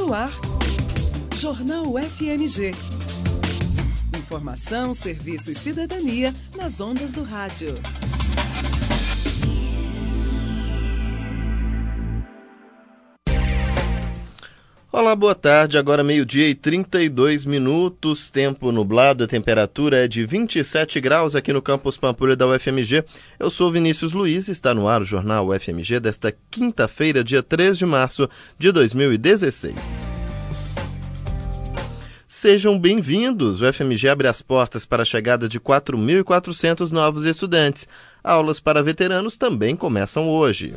No ar, Jornal UFMG. Informação, serviço e cidadania nas ondas do rádio. Olá, boa tarde. Agora 12h32, tempo nublado, a temperatura é de 27 graus aqui no campus Pampulha da UFMG. Eu sou Vinícius Luiz e está no ar o Jornal UFMG desta quinta-feira, dia 3 de março de 2016. Sejam bem-vindos! O UFMG abre as portas para a chegada de 4.400 novos estudantes. Aulas para veteranos também começam hoje.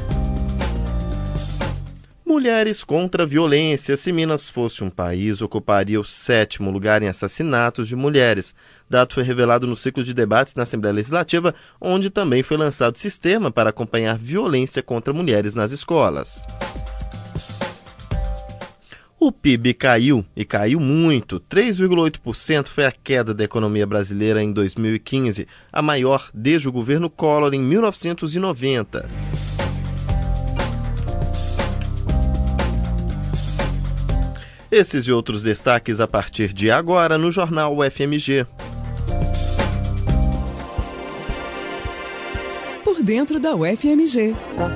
Mulheres contra a violência. Se Minas fosse um país, ocuparia o 7º lugar em assassinatos de mulheres. Dado foi revelado no ciclo de debates na Assembleia Legislativa, onde também foi lançado sistema para acompanhar violência contra mulheres nas escolas. O PIB caiu, e caiu muito. 3,8% foi a queda da economia brasileira em 2015, a maior desde o governo Collor em 1990. Esses e outros destaques a partir de agora no Jornal UFMG. Por dentro da UFMG.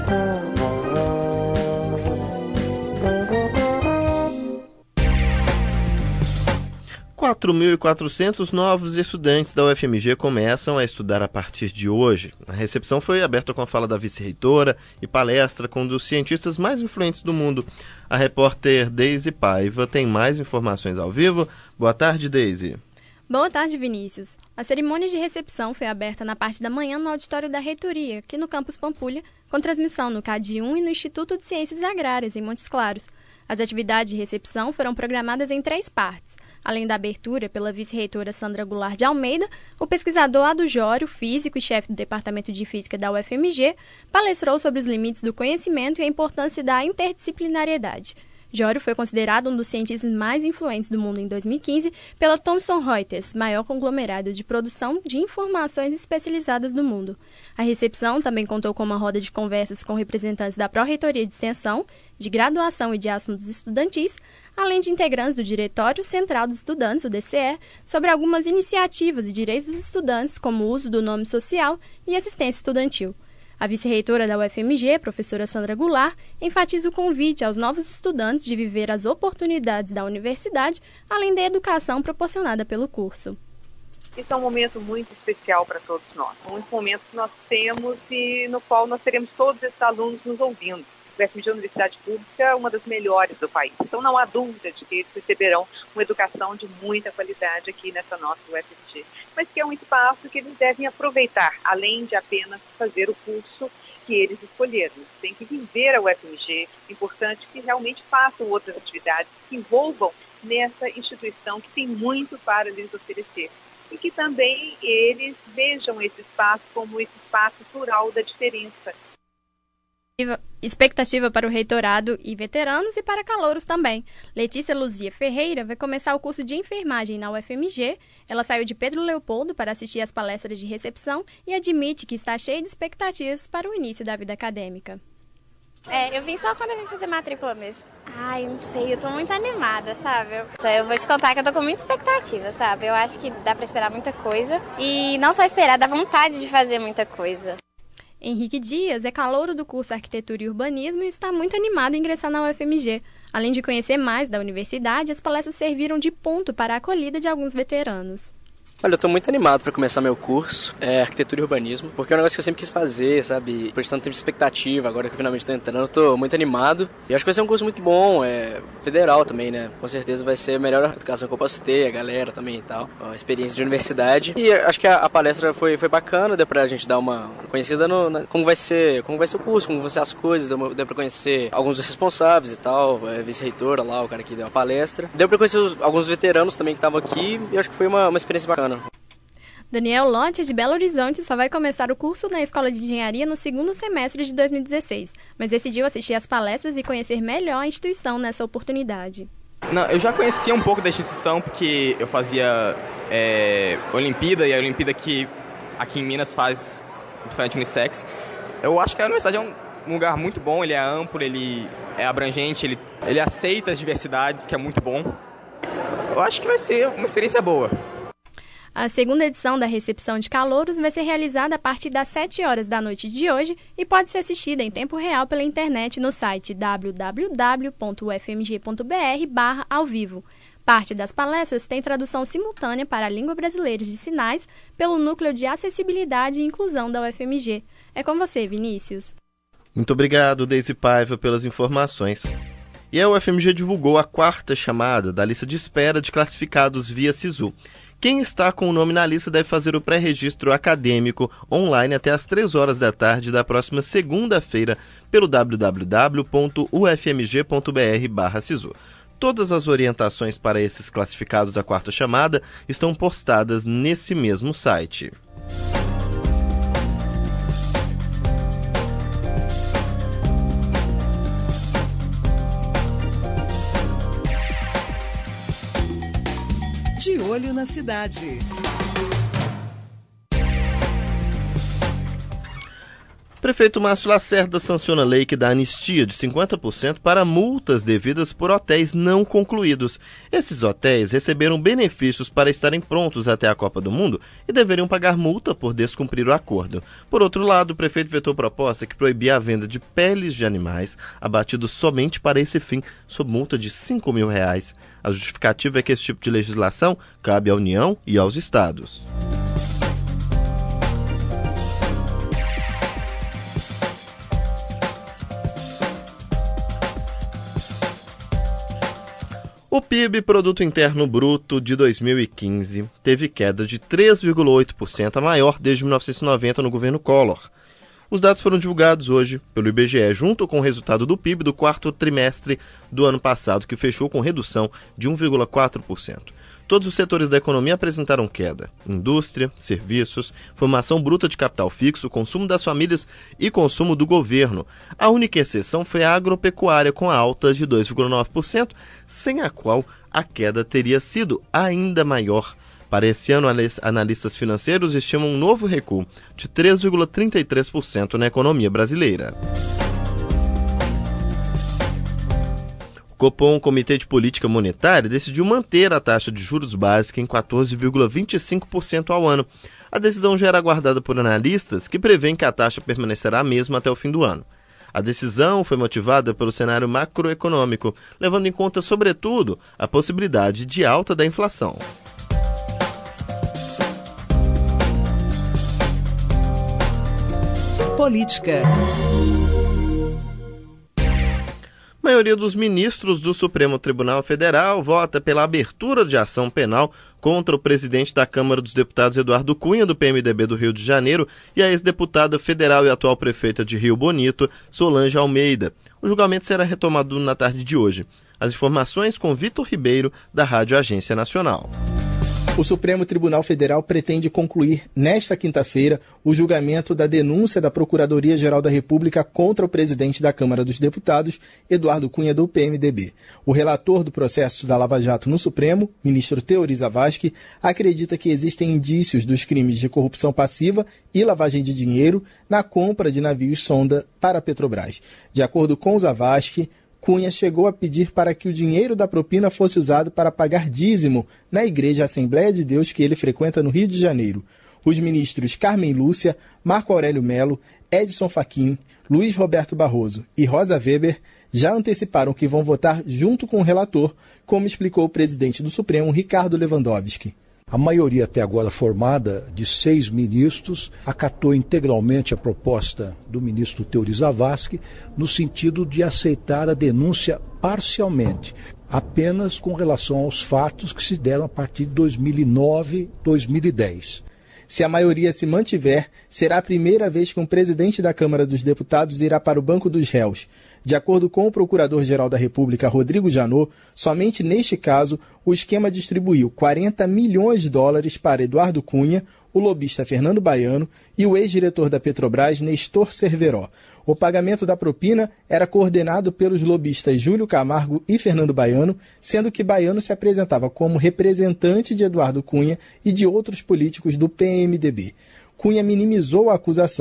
R$ 4.400 novos estudantes da UFMG começam a estudar a partir de hoje. A recepção foi aberta com a fala da vice-reitora e palestra com um dos cientistas mais influentes do mundo. A repórter Deise Paiva tem mais informações ao vivo. Boa tarde, Deise. Boa tarde, Vinícius. A cerimônia de recepção foi aberta na parte da manhã no auditório da reitoria, aqui no campus Pampulha, com transmissão no CAD1 e no Instituto de Ciências Agrárias, em Montes Claros. As atividades de recepção foram programadas em 3 partes. Além da abertura pela vice-reitora Sandra Goulart de Almeida, o pesquisador Ado Jório, físico e chefe do Departamento de Física da UFMG, palestrou sobre os limites do conhecimento e a importância da interdisciplinariedade. Jório foi considerado um dos cientistas mais influentes do mundo em 2015 pela Thomson Reuters, maior conglomerado de produção de informações especializadas do mundo. A recepção também contou com uma roda de conversas com representantes da Pró-Reitoria de Extensão, de Graduação e de Assuntos Estudantis, além de integrantes do Diretório Central dos Estudantes, o DCE, sobre algumas iniciativas e direitos dos estudantes, como o uso do nome social e assistência estudantil. A vice-reitora da UFMG, professora Sandra Goulart, enfatiza o convite aos novos estudantes de viver as oportunidades da universidade, além da educação proporcionada pelo curso. Esse é um momento muito especial para todos nós. Um momento que nós temos e no qual nós teremos todos esses alunos nos ouvindo. A UFMG é uma universidade pública, uma das melhores do país. Então não há dúvida de que eles receberão uma educação de muita qualidade aqui nessa nossa UFMG. Mas que é um espaço que eles devem aproveitar, além de apenas fazer o curso que eles escolheram. Eles têm que viver a UFMG, é importante que realmente façam outras atividades, que envolvam nessa instituição que tem muito para lhes oferecer. E que também eles vejam esse espaço como esse espaço plural da diferença. Expectativa para o reitorado e veteranos e para calouros também. Letícia Luzia Ferreira vai começar o curso de enfermagem na UFMG. Ela saiu de Pedro Leopoldo para assistir às palestras de recepção e admite que está cheia de expectativas para o início da vida acadêmica. Eu vim só quando eu vim fazer matrícula mesmo. Ai, não sei, eu tô muito animada, sabe? Eu vou te contar que eu tô com muita expectativa, sabe? Eu acho que dá pra esperar muita coisa. E não só esperar, dá vontade de fazer muita coisa. Henrique Dias é calouro do curso Arquitetura e Urbanismo e está muito animado em ingressar na UFMG. Além de conhecer mais da universidade, as palestras serviram de ponto para a acolhida de alguns veteranos. Olha, eu tô muito animado para começar meu curso, Arquitetura e Urbanismo, porque é um negócio que eu sempre quis fazer, sabe? Por tanto tempo de expectativa, agora que eu finalmente tô entrando, eu tô muito animado. E acho que vai ser um curso muito bom, federal também, né? Com certeza vai ser a melhor educação que eu posso ter, a galera também e tal, a experiência de universidade. E acho que a palestra foi bacana, deu pra gente dar uma conhecida como vai ser o curso, como vão ser as coisas, deu pra conhecer alguns dos responsáveis e tal, vice-reitora lá, o cara que deu a palestra. Deu pra conhecer alguns veteranos também que estavam aqui e acho que foi uma experiência bacana. Daniel Lotti, de Belo Horizonte, só vai começar o curso na Escola de Engenharia no 2º semestre de 2016, mas decidiu assistir às palestras e conhecer melhor a instituição nessa oportunidade. Não, eu já conhecia um pouco da instituição porque eu fazia Olimpíada, e a Olimpíada que aqui em Minas faz, principalmente unissex. Eu acho que a universidade um lugar muito bom, ele é amplo, ele é abrangente, ele aceita as diversidades, que é muito bom. Eu acho que vai ser uma experiência boa. A segunda edição da recepção de calouros vai ser realizada a partir das 7 horas da noite de hoje e pode ser assistida em tempo real pela internet no site www.ufmg.br/ao-vivo. Parte das palestras tem tradução simultânea para a língua brasileira de sinais pelo Núcleo de Acessibilidade e Inclusão da UFMG. É com você, Vinícius. Muito obrigado, Deise Paiva, pelas informações. E a UFMG divulgou a 4ª chamada da lista de espera de classificados via SISU. Quem está com o nome na lista deve fazer o pré-registro acadêmico online até às 3 horas da tarde da próxima segunda-feira pelo www.ufmg.br/SISU. Todas as orientações para esses classificados da 4ª chamada estão postadas nesse mesmo site. De olho na cidade. Prefeito Márcio Lacerda sanciona a lei que dá anistia de 50% para multas devidas por hotéis não concluídos. Esses hotéis receberam benefícios para estarem prontos até a Copa do Mundo e deveriam pagar multa por descumprir o acordo. Por outro lado, o prefeito vetou proposta que proibia a venda de peles de animais abatidos somente para esse fim, sob multa de R$5 mil. A justificativa é que esse tipo de legislação cabe à União e aos estados. O PIB, Produto Interno Bruto, de 2015, teve queda de 3,8%, a maior desde 1990 no governo Collor. Os dados foram divulgados hoje pelo IBGE, junto com o resultado do PIB do 4º trimestre do ano passado, que fechou com redução de 1,4%. Todos os setores da economia apresentaram queda: indústria, serviços, formação bruta de capital fixo, consumo das famílias e consumo do governo. A única exceção foi a agropecuária, com a alta de 2,9%, sem a qual a queda teria sido ainda maior. Para esse ano, analistas financeiros estimam um novo recuo de 3,33% na economia brasileira. O Copom, Comitê de Política Monetária, decidiu manter a taxa de juros básica em 14,25% ao ano. A decisão já era aguardada por analistas, que prevêem que a taxa permanecerá a mesma até o fim do ano. A decisão foi motivada pelo cenário macroeconômico, levando em conta, sobretudo, a possibilidade de alta da inflação. Política. A maioria dos ministros do Supremo Tribunal Federal vota pela abertura de ação penal contra o presidente da Câmara dos Deputados, Eduardo Cunha, do PMDB do Rio de Janeiro, e a ex-deputada federal e atual prefeita de Rio Bonito, Solange Almeida. O julgamento será retomado na tarde de hoje. As informações com Vitor Ribeiro, da Rádio Agência Nacional. O Supremo Tribunal Federal pretende concluir nesta quinta-feira o julgamento da denúncia da Procuradoria-Geral da República contra o presidente da Câmara dos Deputados, Eduardo Cunha, do PMDB. O relator do processo da Lava Jato no Supremo, ministro Teori Zavascki, acredita que existem indícios dos crimes de corrupção passiva e lavagem de dinheiro na compra de navios sonda para a Petrobras. De acordo com Zavascki, Cunha chegou a pedir para que o dinheiro da propina fosse usado para pagar dízimo na Igreja Assembleia de Deus que ele frequenta no Rio de Janeiro. Os ministros Carmen Lúcia, Marco Aurélio Melo, Edson Fachin, Luiz Roberto Barroso e Rosa Weber já anteciparam que vão votar junto com o relator, como explicou o presidente do Supremo, Ricardo Lewandowski. A maioria até agora formada de 6 ministros acatou integralmente a proposta do ministro Teori Zavascki no sentido de aceitar a denúncia parcialmente, apenas com relação aos fatos que se deram a partir de 2009, 2010. Se a maioria se mantiver, será a primeira vez que um presidente da Câmara dos Deputados irá para o banco dos réus. De acordo com o Procurador-Geral da República, Rodrigo Janot, somente neste caso, o esquema distribuiu $40 milhões para Eduardo Cunha, o lobista Fernando Baiano e o ex-diretor da Petrobras, Nestor Cerveró. O pagamento da propina era coordenado pelos lobistas Júlio Camargo e Fernando Baiano, sendo que Baiano se apresentava como representante de Eduardo Cunha e de outros políticos do PMDB. Cunha minimizou a acusação,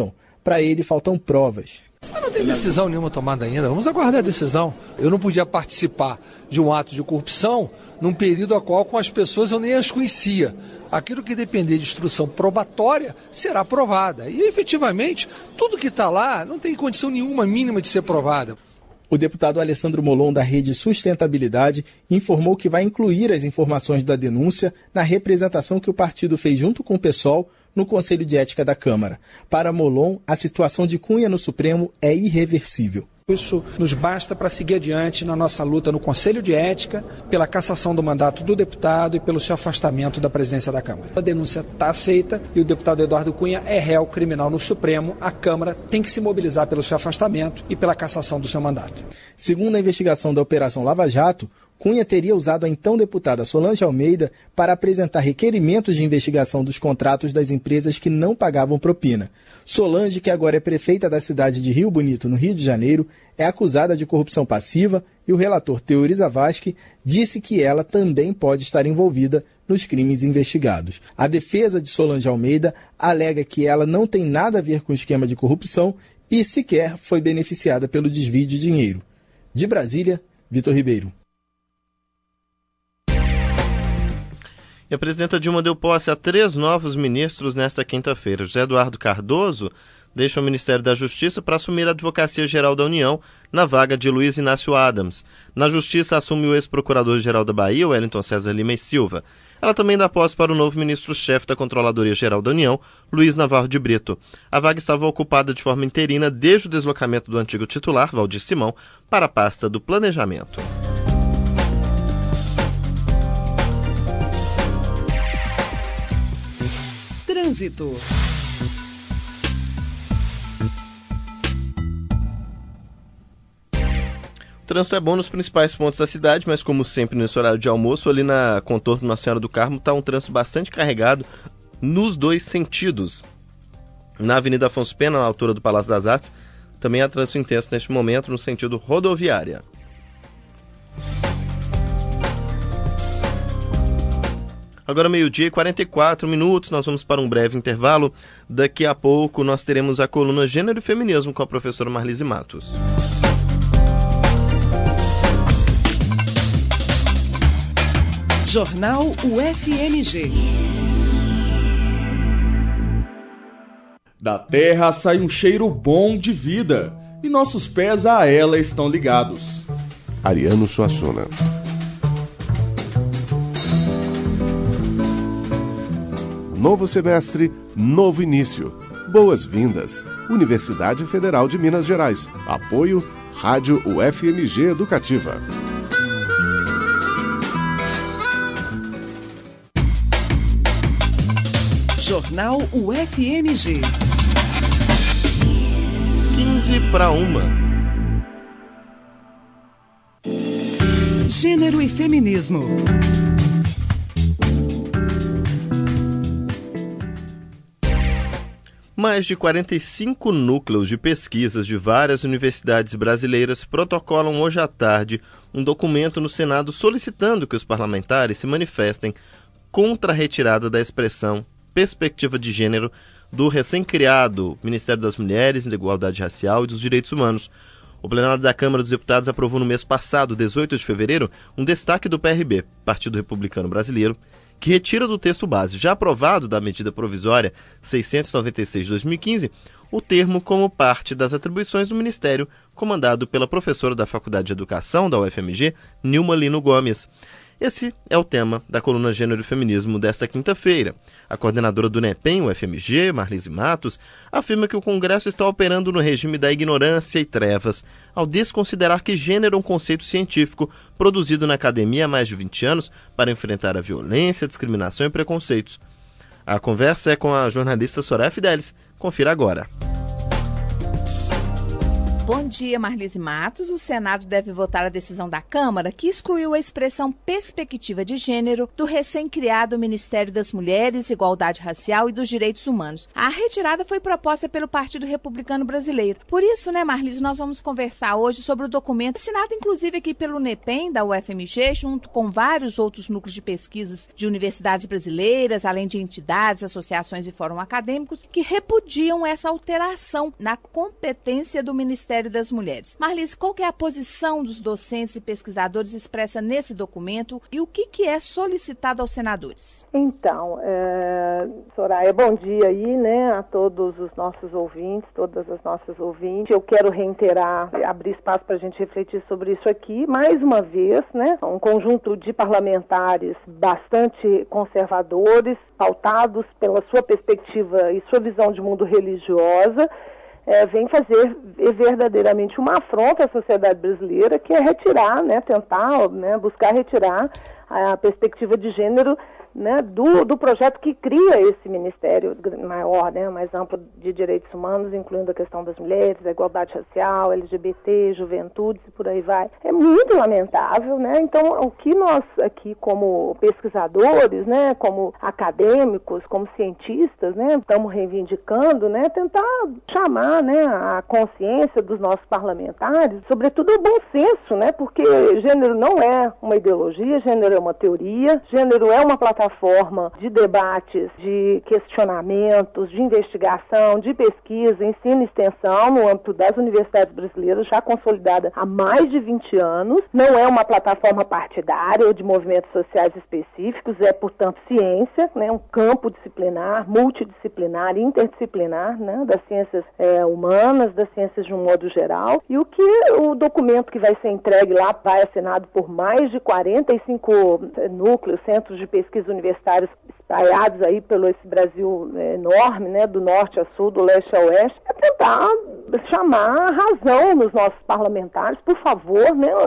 Para ele, faltam provas. Mas não tem decisão nenhuma tomada ainda, vamos aguardar a decisão. Eu não podia participar de um ato de corrupção num período a qual com as pessoas eu nem as conhecia. Aquilo que depender de instrução probatória será provada. E, efetivamente, tudo que está lá não tem condição nenhuma mínima de ser provada. O deputado Alessandro Molon, da Rede Sustentabilidade, informou que vai incluir as informações da denúncia na representação que o partido fez junto com o PSOL no Conselho de Ética da Câmara. Para Molon, a situação de Cunha no Supremo é irreversível. Isso nos basta para seguir adiante na nossa luta no Conselho de Ética, pela cassação do mandato do deputado e pelo seu afastamento da presidência da Câmara. A denúncia está aceita e o deputado Eduardo Cunha é réu criminal no Supremo. A Câmara tem que se mobilizar pelo seu afastamento e pela cassação do seu mandato. Segundo a investigação da Operação Lava Jato, Cunha teria usado a então deputada Solange Almeida para apresentar requerimentos de investigação dos contratos das empresas que não pagavam propina. Solange, que agora é prefeita da cidade de Rio Bonito, no Rio de Janeiro, é acusada de corrupção passiva e o relator Teori Zavascki disse que ela também pode estar envolvida nos crimes investigados. A defesa de Solange Almeida alega que ela não tem nada a ver com o esquema de corrupção e sequer foi beneficiada pelo desvio de dinheiro. De Brasília, Vitor Ribeiro. E a presidenta Dilma deu posse a 3 novos ministros nesta quinta-feira. José Eduardo Cardoso deixa o Ministério da Justiça para assumir a Advocacia Geral da União na vaga de Luiz Inácio Adams. Na Justiça assume o ex-procurador-geral da Bahia, Wellington César Lima e Silva. Ela também dá posse para o novo ministro-chefe da Controladoria Geral da União, Luiz Navarro de Brito. A vaga estava ocupada de forma interina desde o deslocamento do antigo titular, Valdir Simão, para a pasta do Planejamento. Trânsito. O trânsito é bom nos principais pontos da cidade, mas como sempre nesse horário de almoço, ali na contorno Nossa Senhora do Carmo, está um trânsito bastante carregado nos 2 sentidos. Na Avenida Afonso Pena, na altura do Palácio das Artes, também há trânsito intenso neste momento no sentido rodoviária. Agora 12h44, nós vamos para um breve intervalo. Daqui a pouco nós teremos a coluna Gênero e Feminismo com a professora Marlise Matos. Jornal UFMG. Da terra sai um cheiro bom de vida, e nossos pés a ela estão ligados. Ariano Suassuna. Novo semestre, novo início. Boas-vindas. Universidade Federal de Minas Gerais. Apoio Rádio UFMG Educativa. Jornal UFMG. 12:55. Gênero e Feminismo. Mais de 45 núcleos de pesquisas de várias universidades brasileiras protocolam hoje à tarde um documento no Senado solicitando que os parlamentares se manifestem contra a retirada da expressão perspectiva de gênero do recém-criado Ministério das Mulheres, da Igualdade Racial e dos Direitos Humanos. O plenário da Câmara dos Deputados aprovou no mês passado, 18 de fevereiro, um destaque do PRB, Partido Republicano Brasileiro, que retira do texto base, já aprovado da medida provisória 696 de 2015, o termo como parte das atribuições do Ministério, comandado pela professora da Faculdade de Educação da UFMG, Nilma Lino Gomes. Esse é o tema da coluna Gênero e Feminismo desta quinta-feira. A coordenadora do NEPEM, UFMG, Marlise Matos, afirma que o Congresso está operando no regime da ignorância e trevas, ao desconsiderar que gênero é um conceito científico produzido na academia há mais de 20 anos para enfrentar a violência, discriminação e preconceitos. A conversa é com a jornalista Soraya Fidelis. Confira agora. Bom dia, Marlise Matos. O Senado deve votar a decisão da Câmara que excluiu a expressão perspectiva de gênero do recém-criado Ministério das Mulheres, Igualdade Racial e dos Direitos Humanos. A retirada foi proposta pelo Partido Republicano Brasileiro. Por isso, Marlise, nós vamos conversar hoje sobre o documento assinado, inclusive, aqui pelo NEPEM, da UFMG, junto com vários outros núcleos de pesquisas de universidades brasileiras, além de entidades, associações e fóruns acadêmicos, que repudiam essa alteração na competência do Ministério das Mulheres. Marlise, qual que é a posição dos docentes e pesquisadores expressa nesse documento e o que é solicitado aos senadores? Então, Soraya, bom dia aí, a todos os nossos ouvintes, todas as nossas ouvintes. Eu quero reiterar, abrir espaço para a gente refletir sobre isso aqui, mais uma vez, um conjunto de parlamentares bastante conservadores, pautados pela sua perspectiva e sua visão de mundo religiosa, vem fazer verdadeiramente uma afronta à sociedade brasileira, que é retirar, tentar buscar retirar a perspectiva de gênero do projeto que cria esse ministério maior, mais amplo de direitos humanos, incluindo a questão das mulheres, a igualdade racial, LGBT, juventudes e por aí vai. É muito lamentável, Então, o que nós aqui, como pesquisadores, como acadêmicos, como cientistas, estamos reivindicando, tentar chamar, a consciência dos nossos parlamentares, sobretudo o bom senso, porque gênero não é uma ideologia, gênero é uma teoria, gênero é uma plataforma de debates, de questionamentos, de investigação, de pesquisa, ensino e extensão no âmbito das universidades brasileiras, já consolidada há mais de 20 anos. Não é uma plataforma partidária ou de movimentos sociais específicos, é, portanto, ciência, um campo disciplinar, multidisciplinar, interdisciplinar, das ciências humanas, das ciências de um modo geral. E o documento que vai ser entregue lá vai assinado por mais de 45 núcleos, centros de pesquisa universitários espalhados aí pelo esse Brasil enorme, do norte a sul, do leste a oeste, é tentar chamar a razão nos nossos parlamentares, por favor,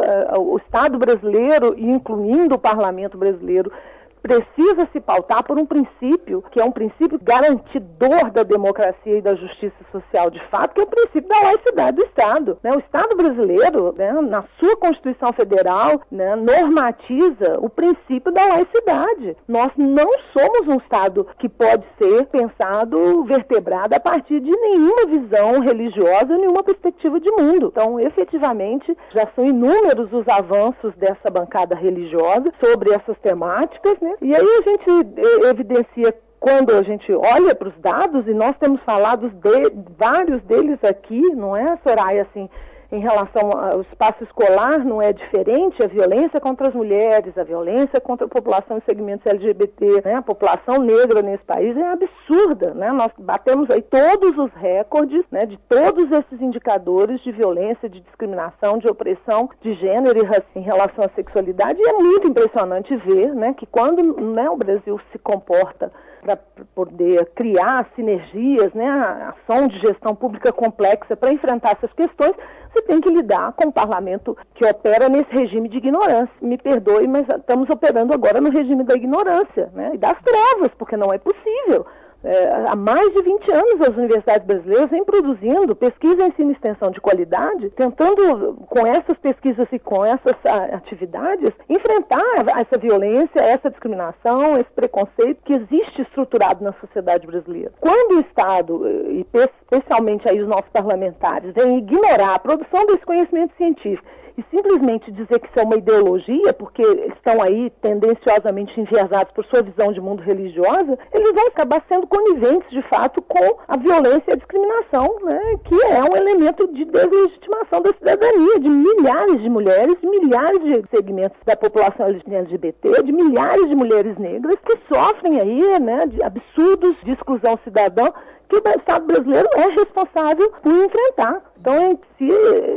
o Estado brasileiro, incluindo o Parlamento brasileiro, precisa se pautar por um princípio, que é um princípio garantidor da democracia e da justiça social de fato, que é o princípio da laicidade do Estado. O Estado brasileiro, na sua Constituição Federal, normatiza o princípio da laicidade. Nós não somos um Estado que pode ser pensado, vertebrado a partir de nenhuma visão religiosa, nenhuma perspectiva de mundo. Então, efetivamente, já são inúmeros os avanços dessa bancada religiosa sobre essas temáticas, E aí a gente evidencia, quando a gente olha para os dados, e nós temos falado de vários deles aqui, não é, Soraya, assim, em relação ao espaço escolar, não é diferente, a violência contra as mulheres, a violência contra a população e segmentos LGBT, a população negra nesse país é absurda, Nós batemos aí todos os recordes, de todos esses indicadores de violência, de discriminação, de opressão de gênero e raça em relação à sexualidade, e é muito impressionante ver, que quando o Brasil se comporta para poder criar sinergias, a ação de gestão pública complexa para enfrentar essas questões, você tem que lidar com um parlamento que opera nesse regime de ignorância. Me perdoe, mas estamos operando agora no regime da ignorância, e das trevas, porque não é possível. Há mais de 20 anos as universidades brasileiras vêm produzindo pesquisa, ensino e extensão de qualidade, tentando, com essas pesquisas e com essas atividades, enfrentar essa violência, essa discriminação, esse preconceito que existe estruturado na sociedade brasileira. Quando o Estado, e especialmente aí os nossos parlamentares, vêm ignorar a produção desse conhecimento científico e simplesmente dizer que isso é uma ideologia, porque estão aí tendenciosamente enviesados por sua visão de mundo religiosa, eles vão acabar sendo coniventes, de fato, com a violência e a discriminação, que é um elemento de deslegitimação da cidadania, de milhares de mulheres, de milhares de segmentos da população LGBT, de milhares de mulheres negras que sofrem aí, de absurdos de exclusão cidadã, que o Estado brasileiro é responsável por enfrentar. Então, se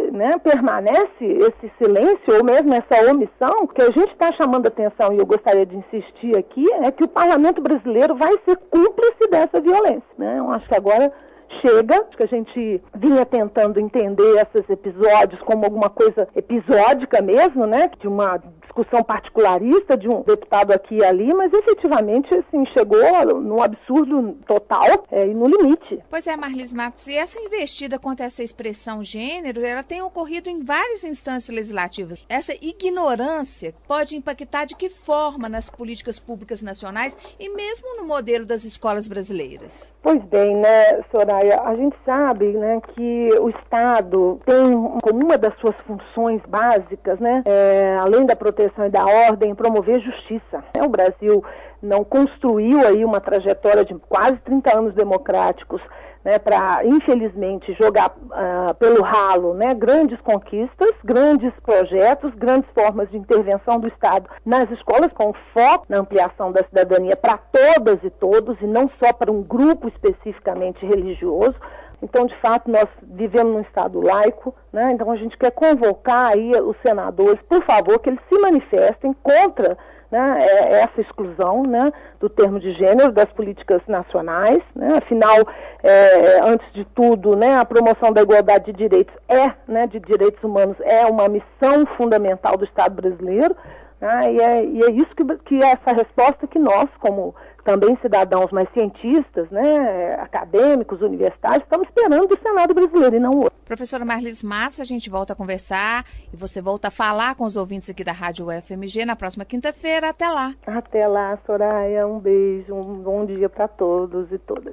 permanece esse silêncio ou mesmo essa omissão, o que a gente está chamando a atenção, e eu gostaria de insistir aqui, é que o Parlamento brasileiro vai ser cúmplice dessa violência. Eu acho que agora chega, acho que a gente vinha tentando entender esses episódios como alguma coisa episódica mesmo, de uma discussão particularista de um deputado aqui e ali, mas efetivamente assim, chegou num absurdo total e no limite. Pois é, Marlis Matos, e essa investida contra essa expressão gênero, ela tem ocorrido em várias instâncias legislativas. Essa ignorância pode impactar de que forma nas políticas públicas nacionais e mesmo no modelo das escolas brasileiras? Pois bem, né, Soraya, a gente sabe, né, que o Estado tem como uma das suas funções básicas, né, além da proteção e da ordem, promover justiça. O Brasil não construiu aí uma trajetória de quase 30 anos democráticos, né, para, infelizmente, jogar pelo ralo, né, grandes conquistas, grandes projetos, grandes formas de intervenção do Estado nas escolas, com foco na ampliação da cidadania para todas e todos, e não só para um grupo especificamente religioso. Então, de fato, nós vivemos num Estado laico, né? Então a gente quer convocar aí os senadores, por favor, que eles se manifestem contra, né, essa exclusão, né, do termo de gênero das políticas nacionais, né? Afinal, antes de tudo, né, a promoção da igualdade de direitos de direitos humanos é uma missão fundamental do Estado brasileiro, né? E é isso que é essa resposta que nós, como também cidadãos mais cientistas, né, acadêmicos, universitários, estamos esperando do Senado brasileiro e não o outro. Professora Marlis Matos, a gente volta a conversar e você volta a falar com os ouvintes aqui da Rádio UFMG na próxima quinta-feira. Até lá. Até lá, Soraya. Um beijo, um bom dia para todos e todas.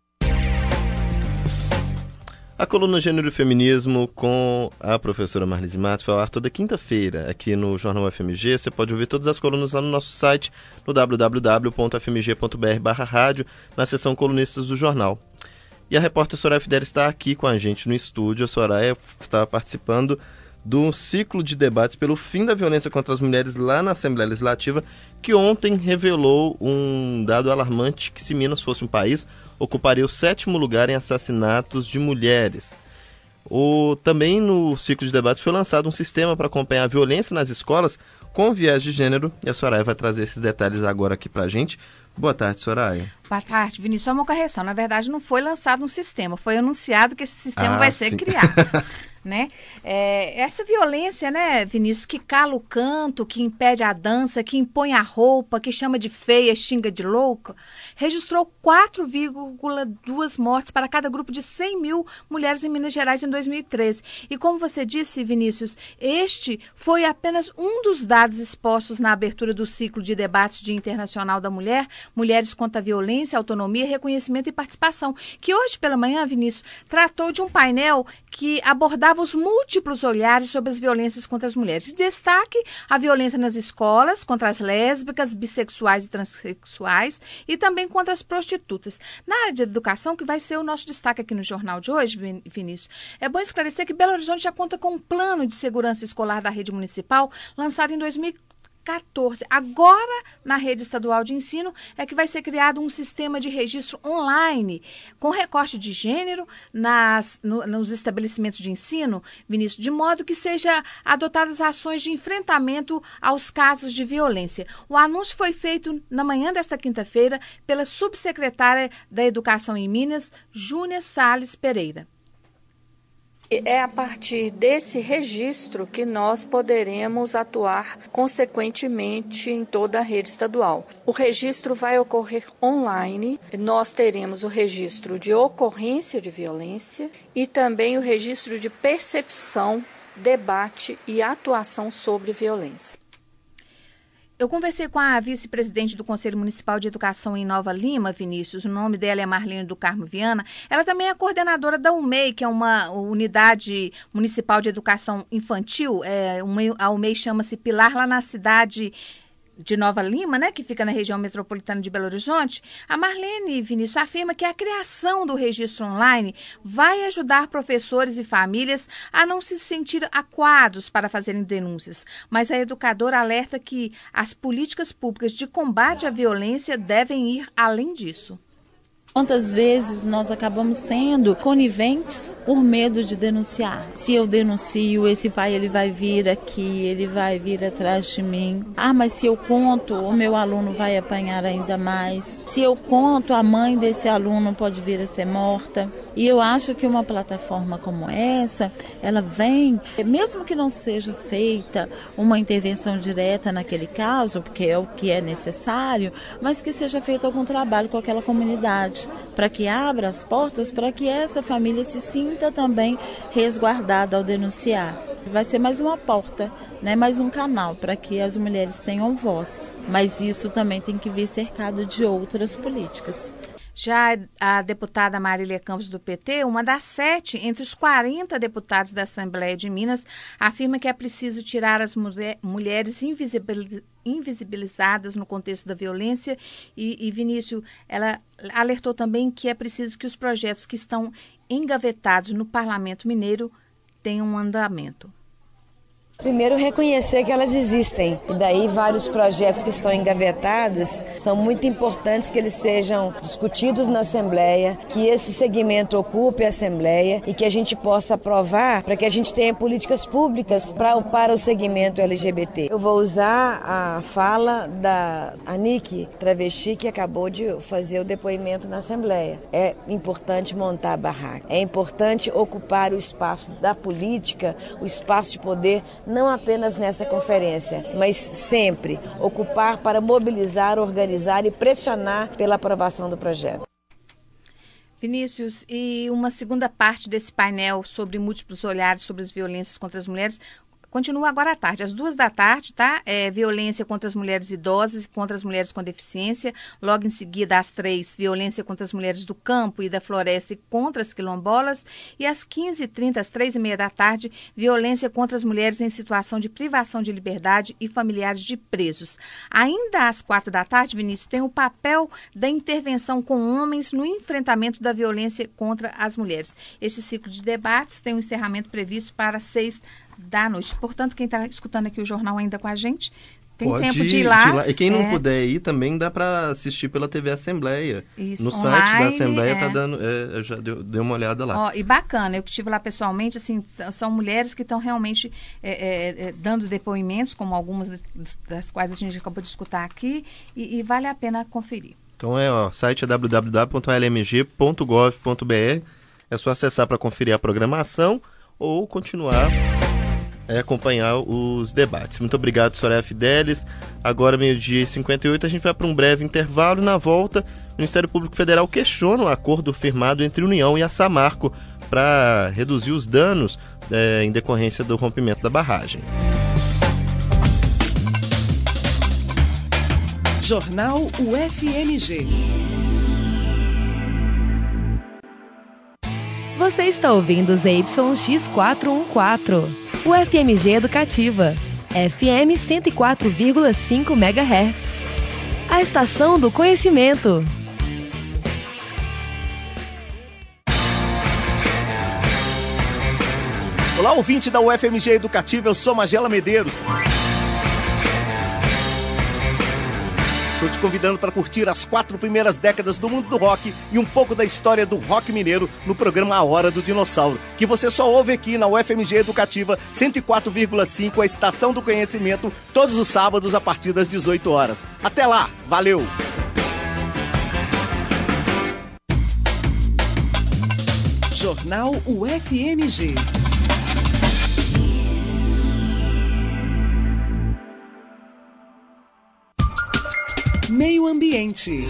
A coluna Gênero e Feminismo com a professora Marlis Matos vai ao ar toda quinta-feira aqui no Jornal UFMG. Você pode ouvir todas as colunas lá no nosso site, no www.fmg.br/rádio, na seção Colunistas do Jornal. E a repórter Soraya Fidel está aqui com a gente no estúdio. A Soraya está participando do ciclo de debates pelo fim da violência contra as mulheres lá na Assembleia Legislativa, que ontem revelou um dado alarmante que, se Minas fosse um país, ocuparia o 7º lugar em assassinatos de mulheres. Também no ciclo de debates foi lançado um sistema para acompanhar a violência nas escolas com viés de gênero, e a Soraya vai trazer esses detalhes agora aqui para a gente. Boa tarde, Soraya. Boa tarde, Vinícius. Só uma correção. Na verdade, não foi lançado um sistema, foi anunciado que esse sistema vai ser criado. Né? Essa violência, né, Vinícius, que cala o canto, que impede a dança, que impõe a roupa, que chama de feia, xinga de louca, registrou 4,2 mortes para cada grupo de 100 mil mulheres em Minas Gerais em 2013. E como você disse, Vinícius, este foi apenas um dos dados expostos na abertura do ciclo de debates Dia Internacional da Mulher, Mulheres contra a Violência, Autonomia, Reconhecimento e Participação, que hoje pela manhã, Vinícius, tratou de um painel que abordava os múltiplos olhares sobre as violências contra as mulheres. Destaque a violência nas escolas, contra as lésbicas, bissexuais e transexuais e também contra as prostitutas. Na área de educação, que vai ser o nosso destaque aqui no jornal de hoje, Vinícius, é bom esclarecer que Belo Horizonte já conta com um plano de segurança escolar da rede municipal lançado em 2014. Agora, na rede estadual de ensino, é que vai ser criado um sistema de registro online com recorte de gênero nos estabelecimentos de ensino, Vinícius, de modo que seja adotadas ações de enfrentamento aos casos de violência. O anúncio foi feito na manhã desta quinta-feira pela subsecretária da Educação em Minas, Júnia Salles Pereira. É a partir desse registro que nós poderemos atuar consequentemente em toda a rede estadual. O registro vai ocorrer online, nós teremos o registro de ocorrência de violência e também o registro de percepção, debate e atuação sobre violência. Eu conversei com a vice-presidente do Conselho Municipal de Educação em Nova Lima, Vinícius, o nome dela é Marlene do Carmo Viana. Ela também é coordenadora da UMEI, que é uma unidade municipal de educação infantil. A UMEI chama-se Pilar, lá na cidade de Nova Lima, né, que fica na região metropolitana de Belo Horizonte. A Marlene, Vinícius, afirma que a criação do registro online vai ajudar professores e famílias a não se sentir acuados para fazerem denúncias, mas a educadora alerta que as políticas públicas de combate à violência devem ir além disso. Quantas vezes nós acabamos sendo coniventes por medo de denunciar? Se eu denuncio, esse pai ele vai vir aqui, ele vai vir atrás de mim. Mas se eu conto, o meu aluno vai apanhar ainda mais. Se eu conto, a mãe desse aluno pode vir a ser morta. E eu acho que uma plataforma como essa, ela vem, mesmo que não seja feita uma intervenção direta naquele caso, porque é o que é necessário, mas que seja feito algum trabalho com aquela comunidade, para que abra as portas, para que essa família se sinta também resguardada ao denunciar. Vai ser mais uma porta, né? Mais um canal para que as mulheres tenham voz. Mas isso também tem que vir cercado de outras políticas. Já a deputada Marília Campos, do PT, uma das 7 entre os 40 deputados da Assembleia de Minas, afirma que é preciso tirar as mulheres invisibilizadas no contexto da violência. E Vinícius, ela alertou também que é preciso que os projetos que estão engavetados no Parlamento Mineiro tenham um andamento. Primeiro, reconhecer que elas existem. E daí, vários projetos que estão engavetados são muito importantes que eles sejam discutidos na Assembleia, que esse segmento ocupe a Assembleia e que a gente possa aprovar para que a gente tenha políticas públicas para o segmento LGBT. Eu vou usar a fala da Anique Travesti, que acabou de fazer o depoimento na Assembleia. É importante montar a barraca. É importante ocupar o espaço da política, o espaço de poder, não apenas nessa conferência, mas sempre ocupar para mobilizar, organizar e pressionar pela aprovação do projeto. Vinícius, e uma segunda parte desse painel sobre múltiplos olhares sobre as violências contra as mulheres continua agora à tarde, às 14h, tá? Violência contra as mulheres idosas e contra as mulheres com deficiência. Logo em seguida, às 3h, violência contra as mulheres do campo e da floresta e contra as quilombolas. E às 15h30, às 3h30, violência contra as mulheres em situação de privação de liberdade e familiares de presos. Ainda às 4h, Vinícius, tem o papel da intervenção com homens no enfrentamento da violência contra as mulheres. Este ciclo de debates tem um encerramento previsto para 6h da noite. Portanto, quem está escutando aqui o jornal ainda com a gente, tem tempo de ir lá. E quem não puder ir, também dá para assistir pela TV Assembleia. Isso, no online, site da Assembleia tá dando, eu já dei uma olhada lá. E bacana, eu que estive lá pessoalmente, assim, são mulheres que estão realmente dando depoimentos, como algumas das quais a gente acabou de escutar aqui, e vale a pena conferir. Então o site é www.lmg.gov.br, é só acessar para conferir a programação ou continuar acompanhar os debates. Muito obrigado, Soraya Fidelis. Agora, 12h58, a gente vai para um breve intervalo. Na volta, o Ministério Público Federal questiona o acordo firmado entre a União e a Samarco para reduzir os danos em decorrência do rompimento da barragem. Jornal UFMG. Você está ouvindo ZYX414, UFMG Educativa, FM 104,5 MHz. A estação do conhecimento. Olá, ouvinte da UFMG Educativa, eu sou Magela Medeiros. Estou te convidando para curtir as 4 primeiras décadas do mundo do rock e um pouco da história do rock mineiro no programa A Hora do Dinossauro, que você só ouve aqui na UFMG Educativa 104,5, a estação do conhecimento, todos os sábados a partir das 18 horas. Até lá, valeu! Jornal UFMG. Meio Ambiente.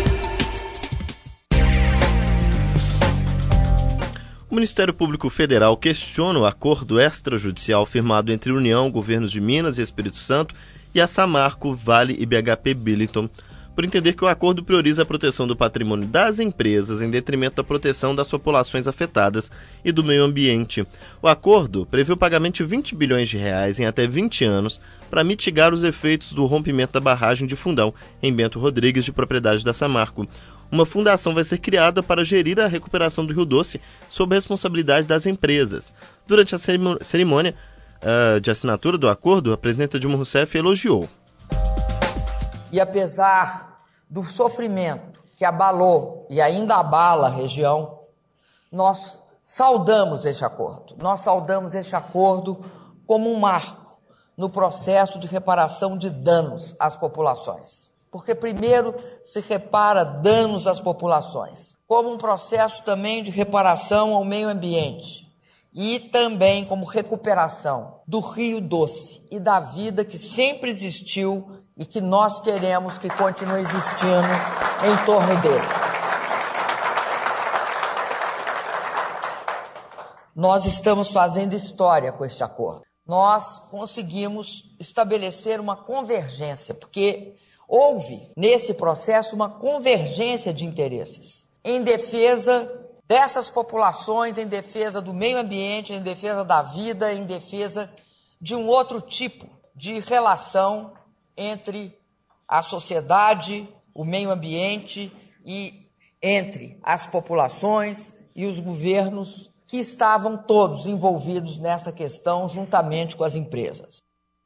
O Ministério Público Federal questiona o acordo extrajudicial firmado entre a União, governos de Minas e Espírito Santo e a Samarco, Vale e BHP Billiton, por entender que o acordo prioriza a proteção do patrimônio das empresas em detrimento da proteção das populações afetadas e do meio ambiente. O acordo prevê o pagamento de 20 bilhões de reais em até 20 anos para mitigar os efeitos do rompimento da barragem de Fundão, em Bento Rodrigues, de propriedade da Samarco. Uma fundação vai ser criada para gerir a recuperação do Rio Doce sob a responsabilidade das empresas. Durante a cerimônia de assinatura do acordo, a presidenta Dilma Rousseff elogiou. E apesar do sofrimento que abalou e ainda abala a região, nós saudamos este acordo. Nós saudamos este acordo como um marco no processo de reparação de danos às populações. Porque primeiro se repara danos às populações, como um processo também de reparação ao meio ambiente e também como recuperação do Rio Doce e da vida que sempre existiu e que nós queremos que continue existindo em torno dele. Nós estamos fazendo história com este acordo. Nós conseguimos estabelecer uma convergência, porque houve nesse processo uma convergência de interesses em defesa dessas populações, em defesa do meio ambiente, em defesa da vida, em defesa de um outro tipo de relação entre a sociedade, o meio ambiente e entre as populações e os governos que estavam todos envolvidos nessa questão juntamente com as empresas.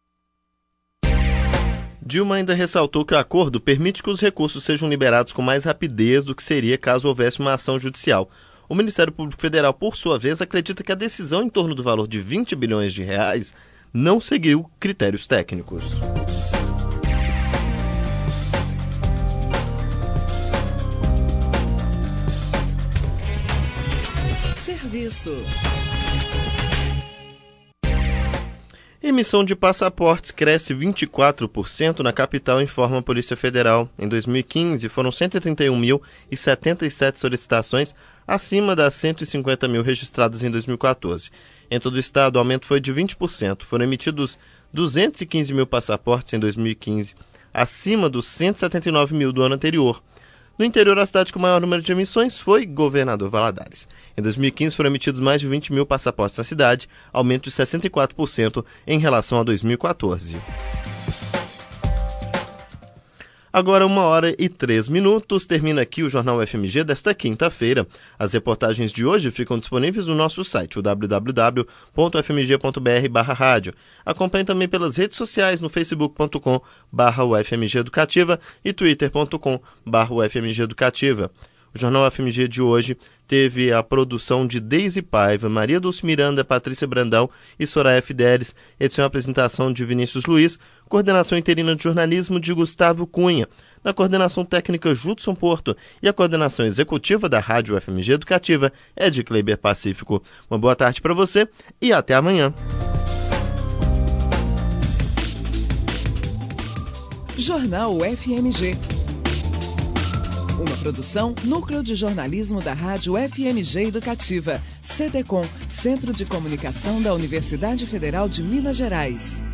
Dilma ainda ressaltou que o acordo permite que os recursos sejam liberados com mais rapidez do que seria caso houvesse uma ação judicial. O Ministério Público Federal, por sua vez, acredita que a decisão em torno do valor de 20 bilhões de reais não seguiu critérios técnicos. Serviço. Emissão de passaportes cresce 24% na capital, informa a Polícia Federal. Em 2015, foram 131.077 solicitações, acima das 150 mil registradas em 2014. Em todo o estado, o aumento foi de 20%. Foram emitidos 215 mil passaportes em 2015, acima dos 179 mil do ano anterior. No interior, a cidade com o maior número de emissões foi Governador Valadares. Em 2015, foram emitidos mais de 20 mil passaportes na cidade, aumento de 64% em relação a 2014. Agora 1h03, termina aqui o Jornal UFMG desta quinta-feira. As reportagens de hoje ficam disponíveis no nosso site, o www.ufmg.br/rádio. Acompanhe também pelas redes sociais no facebook.com/UFMG Educativa e twitter.com/UFMG Educativa. O Jornal UFMG de hoje teve a produção de Deise Paiva, Maria Dulce Miranda, Patrícia Brandão e Soraya Fidelis, edição e apresentação de Vinícius Luiz, coordenação interina de jornalismo de Gustavo Cunha, na coordenação técnica Judson Porto e a coordenação executiva da Rádio UFMG Educativa é de Kleiber Pacífico. Uma boa tarde para você e até amanhã. Jornal UFMG. Uma produção Núcleo de Jornalismo da Rádio UFMG Educativa, CDCom, Centro de Comunicação da Universidade Federal de Minas Gerais.